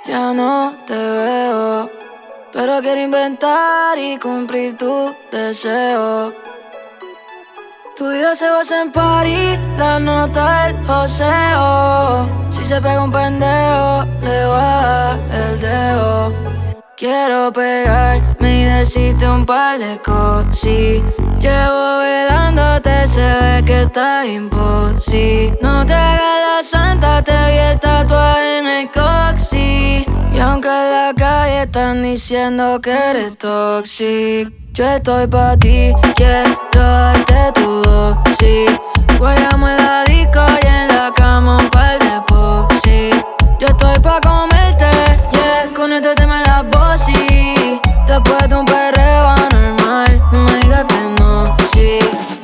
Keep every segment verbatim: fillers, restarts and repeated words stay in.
Ya no te veo, pero quiero inventar y cumplir tu deseo. Tu vida se basa en París, la nota del joseo. Si se pega un pendejo, le baja el dedo. Quiero pegarme y decirte un par de cosas. Llevo velándote, se ve que está imposible. No te hagas la santa, te vi el tatuaje en el coxis. Y aunque en la calle están diciendo que eres tóxico, yo estoy pa' ti, quiero darte tu dosis. Guayamos en la disco y en la cama un par de posis. Yo estoy pa' comerte, yeah, con este tema en la bossy. Después de un perreo anormal, no me digas que no, sí.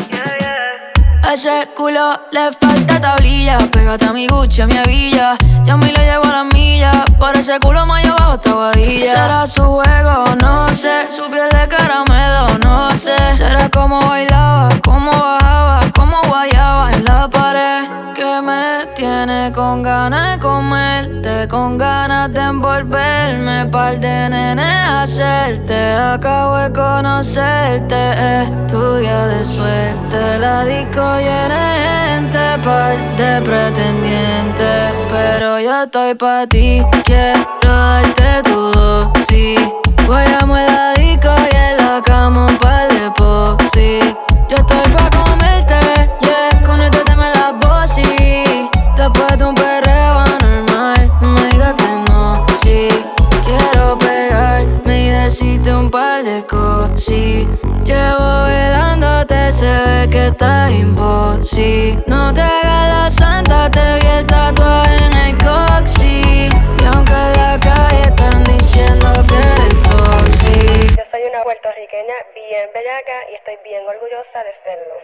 A ese culo le falta tablilla. Pégate a mi Gucci, a mi hebilla. Ya me lo llevo a la milla. Por ese culo más abajo esta guadilla. ¿Será su juego? No sé. Su piel de caramelo, no sé. ¿Será como bailaba, cómo bajaba, cómo guayaba en la pared? Que me tiene con ganas de comerte, con ganas de envolverme, par de nenes hacerte. Acabo de conocerte, es tu día de suerte. La disco llena de gente, par de pretendientes, pero yo estoy pa' ti, quiero darte tu dosis. Guayamos en la disco y en la cama un par de posis. Yo estoy pa' comerte, yeah, con este tema en la bossy. Después de un perreo anormal, no me digas que no, sí. Quiero pegarme y decirte un par de cosas. Llevo velándote, se ve que está imposible. No te hagas la santa, te vi el tatuaje en el coxis. Y aunque en la calle están diciendo que eres tóxico. Yo soy una puertorriqueña bien bellaca y estoy bien orgullosa de serlo.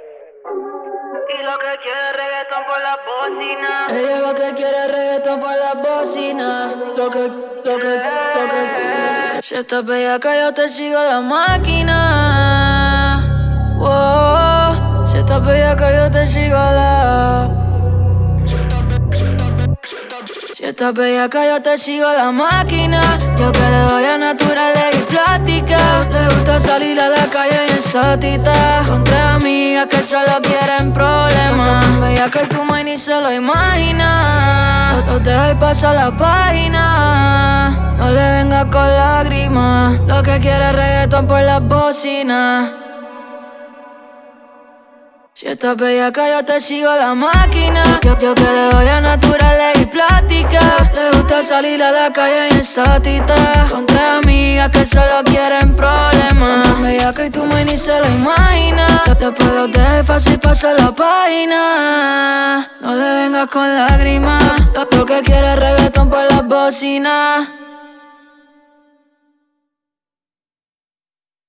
Y lo que quiere es reggaetón por la bocina. Ella lo que quiere es reggaetón por la bocina. Lo que, lo que, lo que. Si estás bellaca yo te sigo la máquina. Wow. Si estás bellaca yo te sigo la. Si estás bellaca yo te sigo la máquina. Yo que le doy a naturales y plástica. Le gusta salir a la calle bien exótica. Con tres amigas que solo quieren problemas. Bellaca y tu maíz ni se lo imagina. Los dejo y pasa la página. No le vengas con lágrimas. Lo que quiere es reggaetón por las bocinas. Si estás bellaca yo te sigo la máquina. Yo, yo que le doy a naturales y plástica. Le gusta salir a la calle bien exótica. Con tres amigas que solo quieren problemas. Bellaca y tu maíz ni se lo imagina. Después los dejes fácil pasar la página. No le vengas con lágrimas. Lo, lo que quiere es reggaetón por las bocinas.